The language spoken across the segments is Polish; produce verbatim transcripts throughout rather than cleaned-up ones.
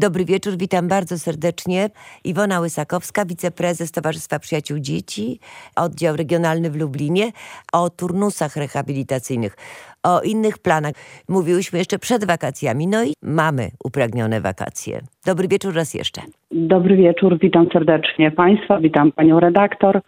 Dobry wieczór, witam bardzo serdecznie. Iwona Łysakowska, wiceprezes Towarzystwa Przyjaciół Dzieci, oddział regionalny w Lublinie, o turnusach rehabilitacyjnych, o innych planach. Mówiłyśmy jeszcze przed wakacjami, no i mamy upragnione wakacje. Dobry wieczór raz jeszcze. Dobry wieczór, witam serdecznie Państwa, witam Panią redaktor.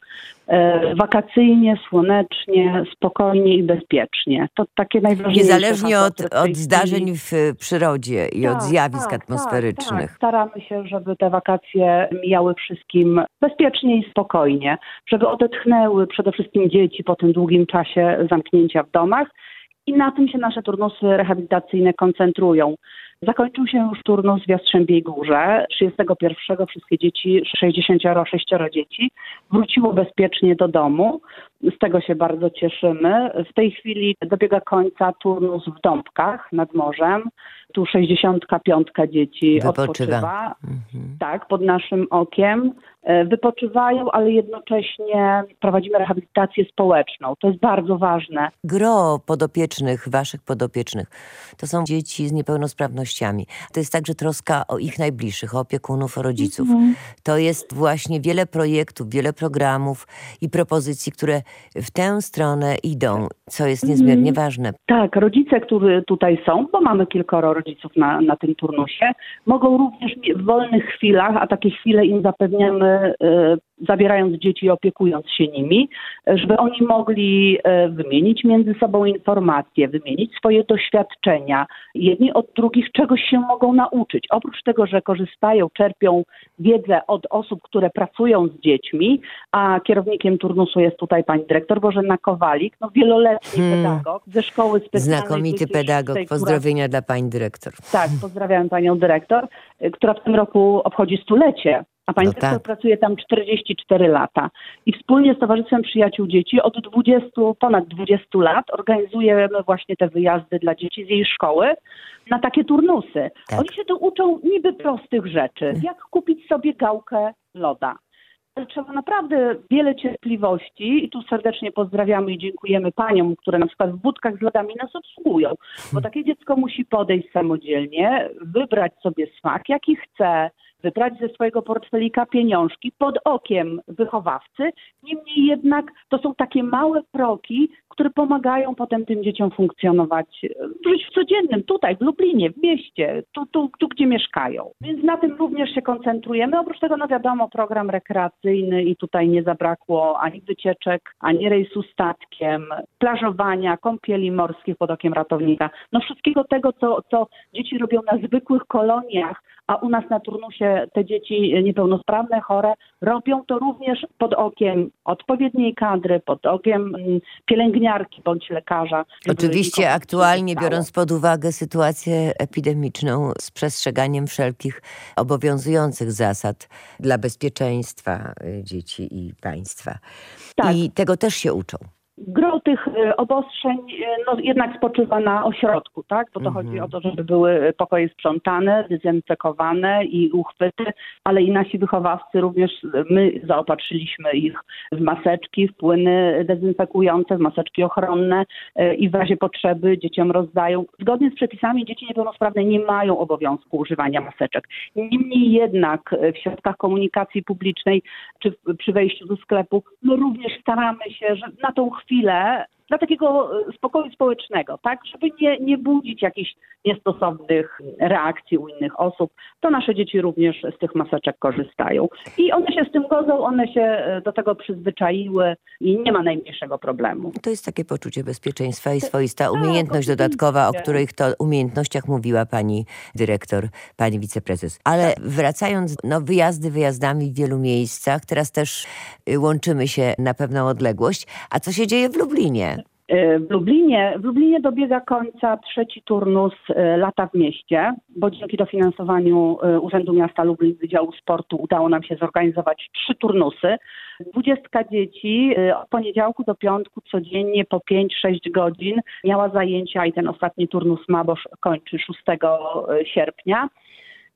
E, wakacyjnie, słonecznie, spokojnie i bezpiecznie. To takie najważniejsze. Niezależnie od, od zdarzeń w przyrodzie i tak, od zjawisk tak, atmosferycznych. Tak, tak. Staramy się, żeby te wakacje mijały wszystkim bezpiecznie i spokojnie. Żeby odetchnęły przede wszystkim dzieci po tym długim czasie zamknięcia w domach. I na tym się nasze turnusy rehabilitacyjne koncentrują. Zakończył się już turnus w Jastrzębiej Górze. trzydziestego pierwszego wszystkie dzieci, sześćdziesiąt sześć dzieci, wróciło bezpiecznie do domu. Z tego się bardzo cieszymy. W tej chwili dobiega końca turnus w Dąbkach nad morzem. Tu sześćdziesiąt pięć dzieci Wypoczywa. odpoczywa. Mhm. Tak, pod naszym okiem. Wypoczywają, ale jednocześnie prowadzimy rehabilitację społeczną. To jest bardzo ważne. Gro podopiecznych, waszych podopiecznych, to są dzieci z niepełnosprawnościami. To jest także troska o ich najbliższych, o opiekunów, o rodziców. Mhm. To jest właśnie wiele projektów, wiele programów i propozycji, które w tę stronę idą, co jest niezmiernie mhm. ważne. Tak, rodzice, którzy tutaj są, bo mamy kilkoro rodziców na, na tym turnusie, mogą również w wolnych chwilach, a takie chwile im zapewniamy, zabierając dzieci i opiekując się nimi, żeby oni mogli wymienić między sobą informacje, wymienić swoje doświadczenia. Jedni od drugich czegoś się mogą nauczyć. Oprócz tego, że korzystają, czerpią wiedzę od osób, które pracują z dziećmi, a kierownikiem turnusu jest tutaj pani dyrektor Bożena Kowalik, no wieloletni hmm. pedagog ze szkoły specjalnej. Znakomity pedagog. Tej, Pozdrowienia która... dla pani dyrektor. Tak, pozdrawiam panią dyrektor, która w tym roku obchodzi stulecie. A pani no dyrektor tak. pracuje tam czterdzieści cztery lata. I wspólnie z Towarzystwem Przyjaciół Dzieci od dwudziestu, ponad dwudziestu lat organizujemy właśnie te wyjazdy dla dzieci z jej szkoły na takie turnusy. Tak. Oni się tu uczą niby prostych rzeczy. Jak kupić sobie gałkę loda. Ale trzeba naprawdę wiele cierpliwości i tu serdecznie pozdrawiamy i dziękujemy paniom, które na przykład w budkach z lodami nas obsługują. Bo takie dziecko musi podejść samodzielnie, wybrać sobie smak, jaki chce, wybrać ze swojego portfelika pieniążki pod okiem wychowawcy. Niemniej jednak to są takie małe kroki, które pomagają potem tym dzieciom funkcjonować w życiu codziennym, tutaj w Lublinie, w mieście, tu, tu, tu gdzie mieszkają. Więc na tym również się koncentrujemy. Oprócz tego, no wiadomo, program rekreacyjny i tutaj nie zabrakło ani wycieczek, ani rejsu statkiem, plażowania, kąpieli morskich pod okiem ratownika. No wszystkiego tego, co, co dzieci robią na zwykłych koloniach, a u nas na turnusie te dzieci niepełnosprawne, chore robią to również pod okiem odpowiedniej kadry, pod okiem pielęgniarki bądź lekarza. Oczywiście aktualnie biorąc pod uwagę sytuację epidemiczną z przestrzeganiem wszelkich obowiązujących zasad dla bezpieczeństwa dzieci i państwa. Tak. I tego też się uczą. Gro tych obostrzeń no, jednak spoczywa na ośrodku, tak? Bo to mm-hmm. chodzi o to, żeby były pokoje sprzątane, dezynfekowane i uchwyty, ale i nasi wychowawcy również, my zaopatrzyliśmy ich w maseczki, w płyny dezynfekujące, w maseczki ochronne i w razie potrzeby dzieciom rozdają. Zgodnie z przepisami dzieci niepełnosprawne nie mają obowiązku używania maseczek. Niemniej jednak w środkach komunikacji publicznej czy przy wejściu do sklepu my również staramy się, że na tą chwilę dla takiego spokoju społecznego, tak, żeby nie, nie budzić jakichś niestosownych reakcji u innych osób, to nasze dzieci również z tych maseczek korzystają. I one się z tym godzą, one się do tego przyzwyczaiły i nie ma najmniejszego problemu. To jest takie poczucie bezpieczeństwa i swoista umiejętność tak, dodatkowa, o których to umiejętnościach mówiła pani dyrektor, pani wiceprezes. Ale wracając, no wyjazdy wyjazdami w wielu miejscach, teraz też łączymy się na pewną odległość. A co się dzieje w Lublinie? W Lublinie, w Lublinie dobiega końca trzeci turnus Lata w mieście, bo dzięki dofinansowaniu Urzędu Miasta Lublin Wydziału Sportu udało nam się zorganizować trzy turnusy. Dwudziestka dzieci od poniedziałku do piątku codziennie po pięć sześć godzin miała zajęcia i ten ostatni turnus ma, bo kończy szóstego sierpnia.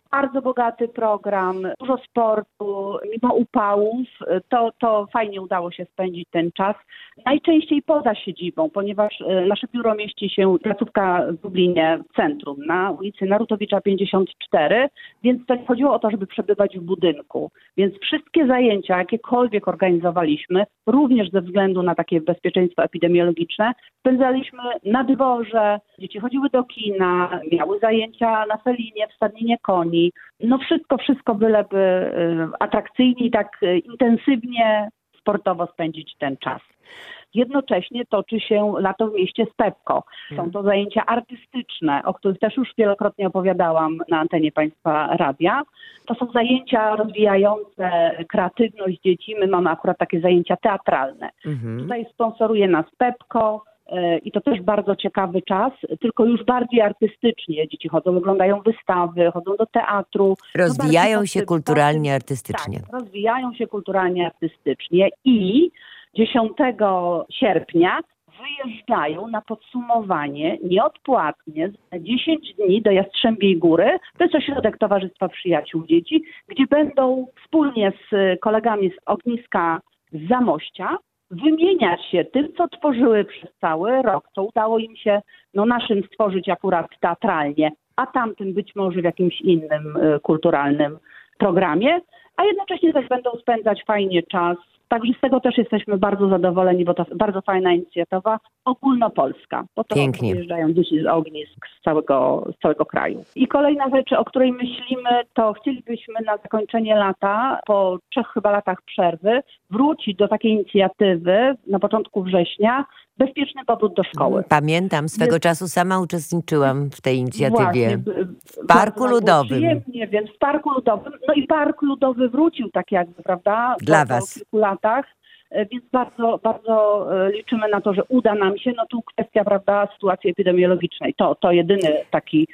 Bardzo bogaty program, dużo sportu, mimo upałów, to, to fajnie udało się spędzić ten czas. Najczęściej poza siedzibą, ponieważ nasze biuro mieści się, placówka w Lublinie, w centrum, na ulicy Narutowicza pięćdziesiąt cztery, więc to nie chodziło o to, żeby przebywać w budynku. Więc wszystkie zajęcia, jakiekolwiek organizowaliśmy, również ze względu na takie bezpieczeństwo epidemiologiczne, spędzaliśmy na dworze, dzieci chodziły do kina, miały zajęcia na felinie, w stadninie koni. No wszystko, wszystko byleby atrakcyjnie i tak intensywnie, sportowo spędzić ten czas. Jednocześnie toczy się lato w mieście z Pepko. Są to zajęcia artystyczne, o których też już wielokrotnie opowiadałam na antenie Państwa Radia. To są zajęcia rozwijające kreatywność dzieci. My mamy akurat takie zajęcia teatralne. Mhm. Tutaj sponsoruje nas Pepko. I to też bardzo ciekawy czas, tylko już bardziej artystycznie. Dzieci chodzą, oglądają wystawy, chodzą do teatru. Rozwijają się kulturalnie, artystycznie. Tak, rozwijają się kulturalnie, artystycznie i dziesiątego sierpnia wyjeżdżają na podsumowanie nieodpłatnie za dziesięć dni do Jastrzębiej Góry. To jest ośrodek Towarzystwa Przyjaciół Dzieci, gdzie będą wspólnie z kolegami z ogniska z Zamościa wymieniać się tym, co tworzyły przez cały rok, co udało im się no, naszym stworzyć akurat teatralnie, a tamtym być może w jakimś innym y, kulturalnym programie, a jednocześnie też będą spędzać fajnie czas. Także z tego też jesteśmy bardzo zadowoleni, bo to bardzo fajna inicjatywa ogólnopolska. Bo to Pięknie. Przyjeżdżają dzieci z ognisk z całego, z całego kraju. I kolejna rzecz, o której myślimy, to chcielibyśmy na zakończenie lata, po trzech chyba latach przerwy, wrócić do takiej inicjatywy na początku września, bezpieczny powrót do szkoły. Pamiętam, swego Jest... czasu sama uczestniczyłam w tej inicjatywie. Właśnie, w Parku Ludowym. Przyjemnie, więc w Parku Ludowym. No i Park Ludowy wrócił tak jakby, prawda? Dla po, was. Po kilku latach. Więc bardzo, bardzo liczymy na to, że uda nam się. No tu kwestia, prawda, sytuacji epidemiologicznej. To, to jedyny taki,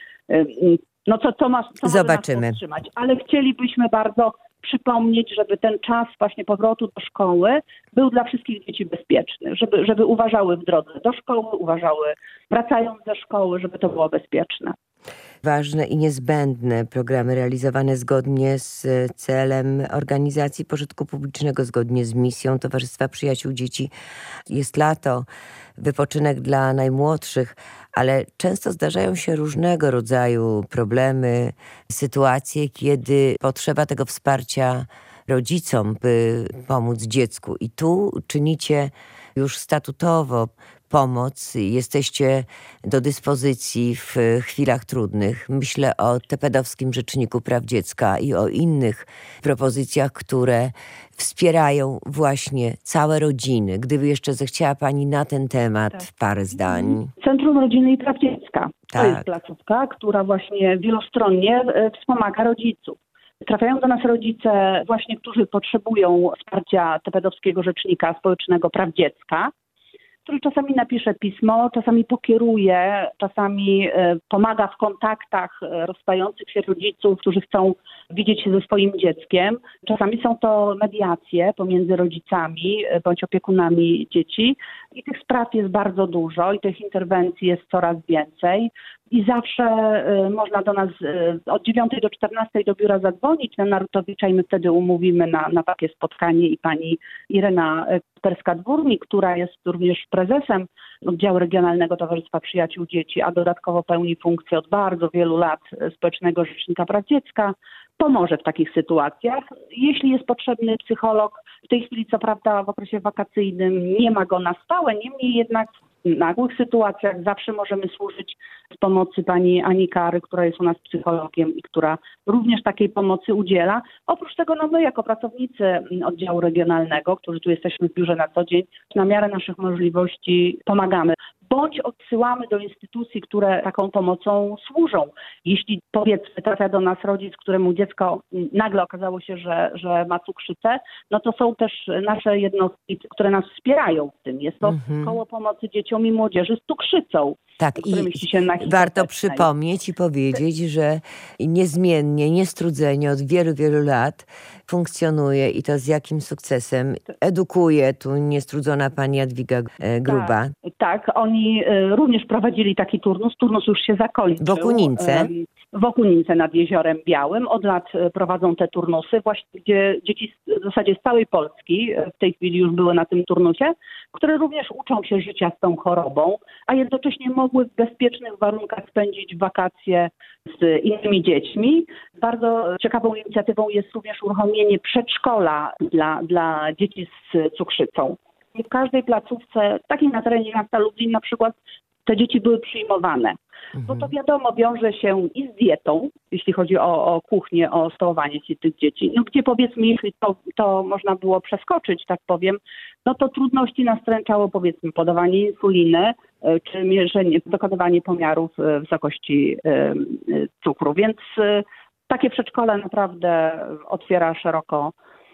no co, co, ma, co Zobaczymy. może nas powstrzymać. Ale chcielibyśmy bardzo przypomnieć, żeby ten czas właśnie powrotu do szkoły był dla wszystkich dzieci bezpieczny, żeby, żeby uważały w drodze do szkoły, uważały wracając ze szkoły, żeby to było bezpieczne. Ważne i niezbędne programy realizowane zgodnie z celem organizacji pożytku publicznego, zgodnie z misją Towarzystwa Przyjaciół Dzieci. Jest lato, wypoczynek dla najmłodszych, ale często zdarzają się różnego rodzaju problemy, sytuacje, kiedy potrzeba tego wsparcia rodzicom, by pomóc dziecku. I tu czynicie już statutowo pomoc, jesteście do dyspozycji w chwilach trudnych. Myślę o tepedowskim Rzeczniku Praw Dziecka i o innych propozycjach, które wspierają właśnie całe rodziny. Gdyby jeszcze zechciała Pani na ten temat tak. parę zdań. Centrum Rodziny i Praw Dziecka. Tak. To jest placówka, która właśnie wielostronnie wspomaga rodziców. Trafiają do nas rodzice właśnie, którzy potrzebują wsparcia tepedowskiego Rzecznika Społecznego Praw Dziecka, który czasami napisze pismo, czasami pokieruje, czasami pomaga w kontaktach rozstających się rodziców, którzy chcą widzieć się ze swoim dzieckiem. Czasami są to mediacje pomiędzy rodzicami bądź opiekunami dzieci i tych spraw jest bardzo dużo i tych interwencji jest coraz więcej. I zawsze y, można do nas y, od dziewiątej do czternastej do biura zadzwonić na Narutowicza i my wtedy umówimy na, na takie spotkanie i pani Irena Perska-Dwórnik, która jest również prezesem Oddziału Regionalnego Towarzystwa Przyjaciół Dzieci, a dodatkowo pełni funkcję od bardzo wielu lat Społecznego Rzecznika Praw Dziecka, pomoże w takich sytuacjach. Jeśli jest potrzebny psycholog, w tej chwili co prawda w okresie wakacyjnym nie ma go na stałe, niemniej jednak w nagłych sytuacjach zawsze możemy służyć z pomocy pani Ani Kary, która jest u nas psychologiem i która również takiej pomocy udziela. Oprócz tego no my jako pracownicy oddziału regionalnego, którzy tu jesteśmy w biurze na co dzień, na miarę naszych możliwości pomagamy. Bądź odsyłamy do instytucji, które taką pomocą służą. Jeśli powiedzmy trafia do nas rodzic, któremu dziecko nagle okazało się, że, że ma cukrzycę, no to są też nasze jednostki, które nas wspierają w tym. Jest to mm-hmm. koło pomocy dzieciom i młodzieży z cukrzycą. Tak, i warto przypomnieć i powiedzieć, że niezmiennie, niestrudzenie od wielu, wielu lat funkcjonuje i to z jakim sukcesem edukuje tu niestrudzona pani Jadwiga Gruba. Tak, tak, oni również prowadzili taki turnus, turnus już się zakończył. W Okunince. w Okunince nad Jeziorem Białym. Od lat prowadzą te turnusy, właśnie gdzie dzieci w zasadzie z całej Polski w tej chwili już były na tym turnusie, które również uczą się życia z tą chorobą, a jednocześnie mogły w bezpiecznych warunkach spędzić wakacje z innymi dziećmi. Bardzo ciekawą inicjatywą jest również uruchomienie przedszkola dla, dla dzieci z cukrzycą. W każdej placówce, takiej na terenie miasta Lublin na przykład, te dzieci były przyjmowane. Mhm. Bo to wiadomo wiąże się i z dietą, jeśli chodzi o, o kuchnię, o stołowanie się tych dzieci. No gdzie powiedzmy, jeśli to, to można było przeskoczyć, tak powiem, no to trudności nastręczało powiedzmy podawanie insuliny, czy mierzenie, dokonywanie pomiarów wysokości cukru. Więc takie przedszkole naprawdę otwiera szeroko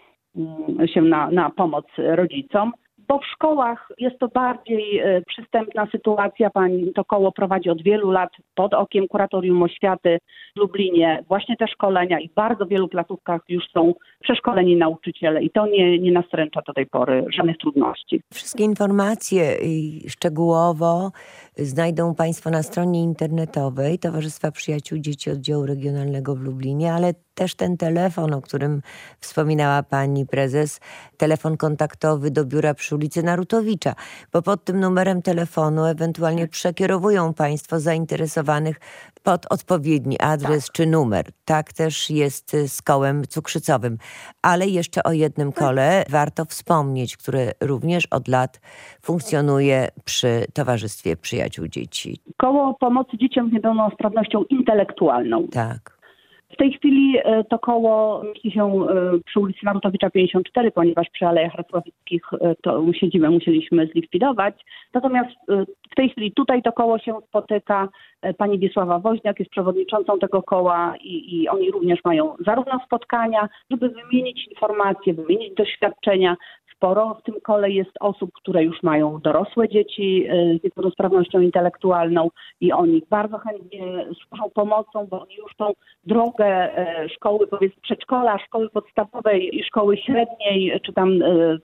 się na, na pomoc rodzicom. Bo w szkołach jest to bardziej y, przystępna sytuacja. Pani to koło prowadzi od wielu lat pod okiem Kuratorium Oświaty w Lublinie właśnie te szkolenia i w bardzo wielu placówkach już są przeszkoleni nauczyciele i to nie, nie nastręcza do tej pory żadnych trudności. Wszystkie informacje szczegółowo znajdą Państwo na stronie internetowej Towarzystwa Przyjaciół Dzieci Oddziału Regionalnego w Lublinie, ale też ten telefon, o którym wspominała pani prezes, telefon kontaktowy do biura przy ulicy Narutowicza, bo pod tym numerem telefonu ewentualnie przekierowują Państwo zainteresowanych pod odpowiedni adres tak. czy numer. Tak też jest z kołem cukrzycowym. Ale jeszcze o jednym kole warto wspomnieć, które również od lat funkcjonuje przy Towarzystwie Przyjaciół Dzieci. Koło pomocy dzieciom z niepełnosprawnością intelektualną. Tak. W tej chwili to koło mieści się przy ulicy Narutowicza pięćdziesiąt cztery, ponieważ przy Alejach Racławickich tą siedzibę musieliśmy zlikwidować. Natomiast w tej chwili tutaj to koło się spotyka. Pani Wiesława Woźniak jest przewodniczącą tego koła i, i oni również mają zarówno spotkania, żeby wymienić informacje, wymienić doświadczenia. Sporo w tym kole jest osób, które już mają dorosłe dzieci z niepełnosprawnością intelektualną i oni bardzo chętnie służą pomocą, bo oni już tą drogę szkoły, powiedzmy przedszkola, szkoły podstawowej i szkoły średniej, czy tam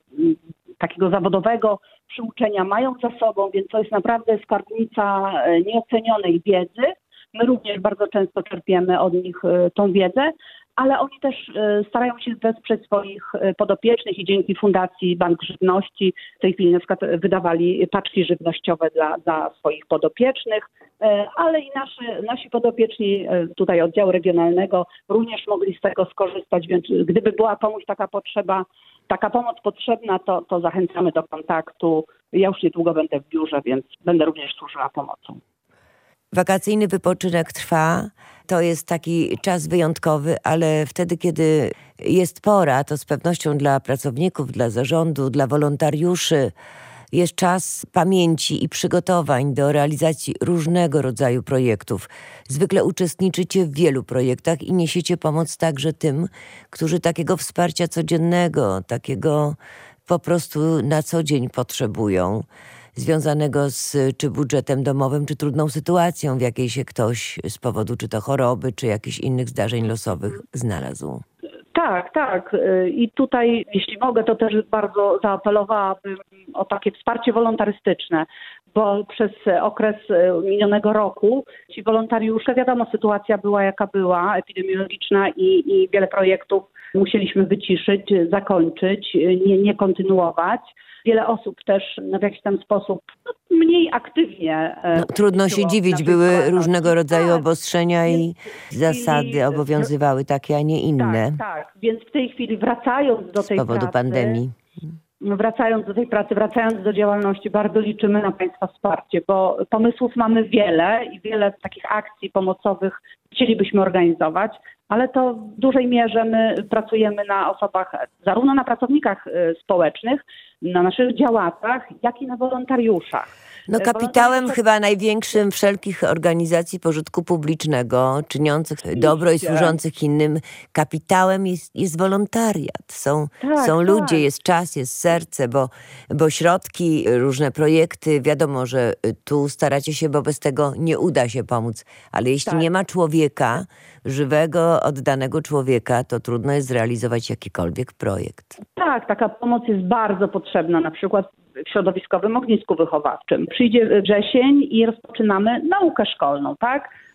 takiego zawodowego przyuczenia mają za sobą, więc to jest naprawdę skarbnica nieocenionej wiedzy. My również bardzo często czerpiemy od nich tą wiedzę, ale oni też starają się wesprzeć swoich podopiecznych i dzięki Fundacji Bank Żywności w tej chwili na przykład wydawali paczki żywnościowe dla, dla swoich podopiecznych, ale i nasi, nasi podopieczni tutaj oddziału regionalnego również mogli z tego skorzystać, więc gdyby była komuś taka potrzeba, taka pomoc potrzebna, to, to zachęcamy do kontaktu. Ja już niedługo będę w biurze, więc będę również służyła pomocą. Wakacyjny wypoczynek trwa, to jest taki czas wyjątkowy, ale wtedy, kiedy jest pora, to z pewnością dla pracowników, dla zarządu, dla wolontariuszy jest czas pamięci i przygotowań do realizacji różnego rodzaju projektów. Zwykle uczestniczycie w wielu projektach i niesiecie pomoc także tym, którzy takiego wsparcia codziennego, takiego po prostu na co dzień potrzebują, związanego z czy budżetem domowym, czy trudną sytuacją, w jakiej się ktoś z powodu czy to choroby, czy jakichś innych zdarzeń losowych znalazł. Tak, tak. I tutaj, jeśli mogę, to też bardzo zaapelowałabym o takie wsparcie wolontarystyczne, bo przez okres minionego roku ci wolontariusze, wiadomo, sytuacja była jaka była, epidemiologiczna i, i wiele projektów musieliśmy wyciszyć, zakończyć, nie, nie kontynuować. Wiele osób też w jakiś tam sposób no, mniej aktywnie... No, trudno się dziwić, były różnego rodzaju tak. obostrzenia i zasady obowiązywały takie, a nie inne. Tak, tak. Więc w tej chwili wracając do tej pracy... Z powodu pracy, pandemii. Wracając do tej pracy, wracając do działalności, bardzo liczymy na Państwa wsparcie, bo pomysłów mamy wiele i wiele takich akcji pomocowych chcielibyśmy organizować, ale to w dużej mierze my pracujemy na osobach, zarówno na pracownikach społecznych, na naszych działaczach, jak i na wolontariuszach. No kapitałem chyba największym wszelkich organizacji pożytku publicznego, czyniących dobro i służących innym, kapitałem jest, jest wolontariat. Są, tak, są tak. ludzie, jest czas, jest serce, bo, bo środki, różne projekty, wiadomo, że tu staracie się, bo bez tego nie uda się pomóc. Ale jeśli tak. nie ma człowieka, żywego, oddanego człowieka, to trudno jest zrealizować jakikolwiek projekt. Tak, taka pomoc jest bardzo potrzebna, na przykład w środowiskowym ognisku wychowawczym. Przyjdzie wrzesień i rozpoczynamy naukę szkolną, tak?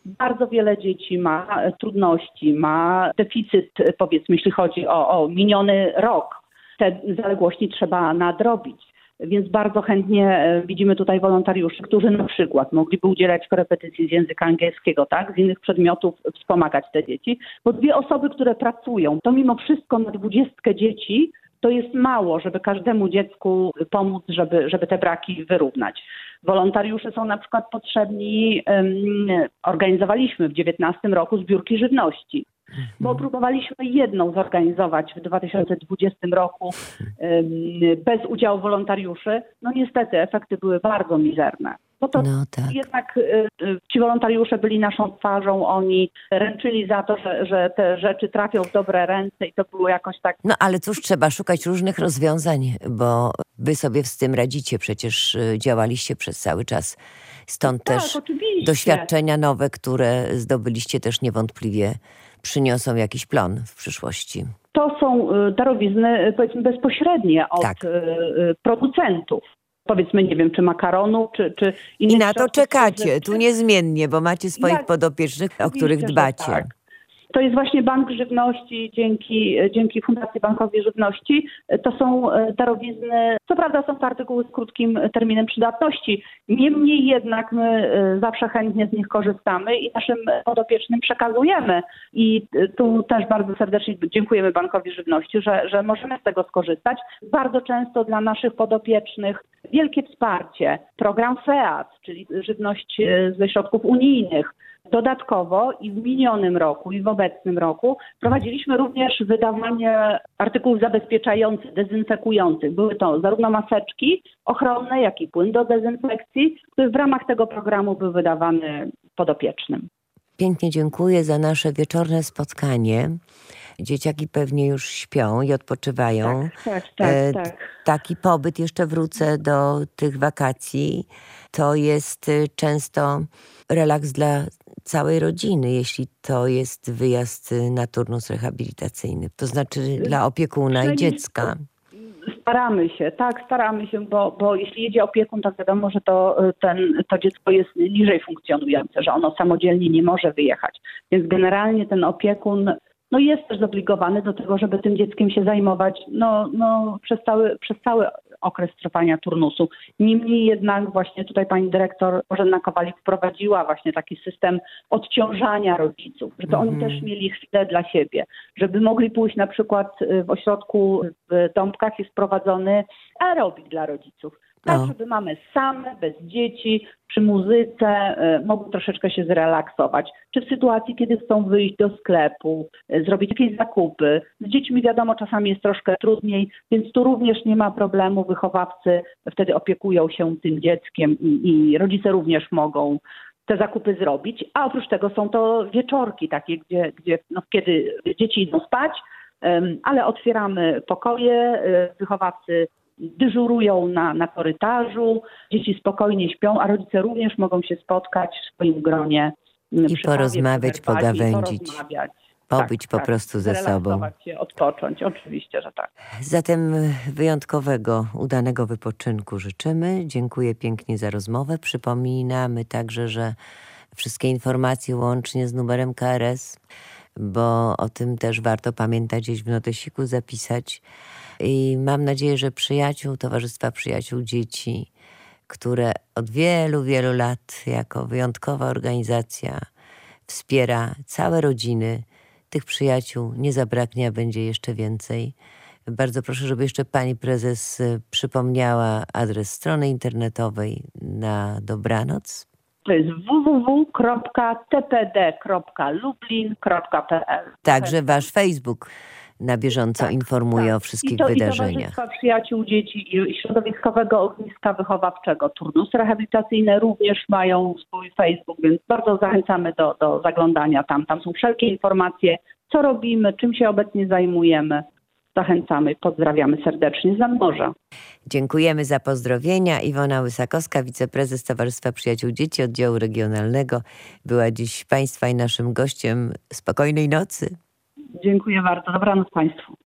Bardzo wiele dzieci ma trudności, ma deficyt, powiedzmy, jeśli chodzi o, o miniony rok. Te zaległości trzeba nadrobić. Więc bardzo chętnie widzimy tutaj wolontariuszy, którzy na przykład mogliby udzielać korepetycji z języka angielskiego, tak, z innych przedmiotów, wspomagać te dzieci. Bo dwie osoby, które pracują, to mimo wszystko na dwudziestkę dzieci to jest mało, żeby każdemu dziecku pomóc, żeby, żeby te braki wyrównać. Wolontariusze są na przykład potrzebni, um, organizowaliśmy w dziewiętnastym roku zbiórki żywności. Bo próbowaliśmy jedną zorganizować w dwa tysiące dwudziestym roku um, bez udziału wolontariuszy. No niestety efekty były bardzo mizerne. Bo to no tak. jednak y, ci wolontariusze byli naszą twarzą, oni ręczyli za to, że, że te rzeczy trafią w dobre ręce i to było jakoś tak... No ale cóż, trzeba szukać różnych rozwiązań, bo wy sobie z tym radzicie, przecież działaliście przez cały czas. Stąd tak, też oczywiście. Doświadczenia nowe, które zdobyliście, też niewątpliwie przyniosą jakiś plon w przyszłości. To są darowizny, powiedzmy, bezpośrednie od tak. producentów. Powiedzmy, nie wiem, czy makaronu, czy, czy innych. I na to czekacie, tu niezmiennie, bo macie swoich Jak? podopiecznych, o których dbacie. Tak. To jest właśnie Bank Żywności, dzięki, dzięki Fundacji Bankowi Żywności. To są darowizny, co prawda są to artykuły z krótkim terminem przydatności. Niemniej jednak my zawsze chętnie z nich korzystamy i naszym podopiecznym przekazujemy. I tu też bardzo serdecznie dziękujemy Bankowi Żywności, że, że możemy z tego skorzystać. Bardzo często dla naszych podopiecznych wielkie wsparcie. Program F E A C, czyli żywność ze środków unijnych. Dodatkowo i w minionym roku, i w obecnym roku prowadziliśmy również wydawanie artykułów zabezpieczających, dezynfekujących. Były to zarówno maseczki ochronne, jak i płyn do dezynfekcji, który w ramach tego programu był wydawany podopiecznym. Pięknie dziękuję za nasze wieczorne spotkanie. Dzieciaki pewnie już śpią i odpoczywają. Tak, tak, tak, e, tak. Taki pobyt, jeszcze wrócę do tych wakacji, to jest często relaks dla całej rodziny, jeśli to jest wyjazd na turnus rehabilitacyjny. To znaczy dla opiekuna i dziecka. Staramy się, tak, staramy się, bo, bo jeśli jedzie opiekun, to wiadomo, że to, ten, to dziecko jest niżej funkcjonujące, że ono samodzielnie nie może wyjechać. Więc generalnie ten opiekun no jest też zobligowany do tego, żeby tym dzieckiem się zajmować no, no, przez, cały, przez cały okres trwania turnusu. Niemniej jednak właśnie tutaj pani dyrektor Bożena Kowalik wprowadziła właśnie taki system odciążania rodziców, żeby mm. oni też mieli chwilę dla siebie, żeby mogli pójść na przykład w ośrodku w Dąbkach jest prowadzony aerobik dla rodziców. Tak, no. żeby mamy same, bez dzieci, przy muzyce, y, mogą troszeczkę się zrelaksować. Czy w sytuacji, kiedy chcą wyjść do sklepu, y, zrobić jakieś zakupy. Z dziećmi wiadomo, czasami jest troszkę trudniej, więc tu również nie ma problemu. Wychowawcy wtedy opiekują się tym dzieckiem i, i rodzice również mogą te zakupy zrobić. A oprócz tego są to wieczorki takie, gdzie, gdzie no, kiedy dzieci idą spać, y, ale otwieramy pokoje, y, wychowawcy dyżurują na, na korytarzu, dzieci spokojnie śpią, a rodzice również mogą się spotkać w swoim gronie. I porozmawiać, kawie, pogawędzić, porozmawiać. pobyć tak, po tak, prostu ze sobą. się, odpocząć, oczywiście, że tak. Zatem wyjątkowego, udanego wypoczynku życzymy. Dziękuję pięknie za rozmowę. Przypominamy także, że wszystkie informacje łącznie z numerem K R S, bo o tym też warto pamiętać, gdzieś w notesiku zapisać. I mam nadzieję, że przyjaciół, Towarzystwa Przyjaciół Dzieci, które od wielu, wielu lat jako wyjątkowa organizacja wspiera całe rodziny, tych przyjaciół nie zabraknie, a będzie jeszcze więcej. Bardzo proszę, żeby jeszcze pani prezes przypomniała adres strony internetowej na dobranoc. To jest w w w kropka t p d kropka lublin kropka p l. Także wasz Facebook na bieżąco tak, informuje tak. o wszystkich I to, wydarzeniach. I Towarzystwa Przyjaciół Dzieci i Środowiskowego Ogniska Wychowawczego Turnusy Rehabilitacyjne również mają swój Facebook, więc bardzo zachęcamy do, do zaglądania tam. Tam są wszelkie informacje, co robimy, czym się obecnie zajmujemy. Zachęcamy, pozdrawiamy serdecznie z nadmorza. Dziękujemy za pozdrowienia. Iwona Łysakowska, wiceprezes Towarzystwa Przyjaciół Dzieci Oddziału Regionalnego, była dziś państwa i naszym gościem. Spokojnej nocy. Dziękuję bardzo. Dobranoc państwu.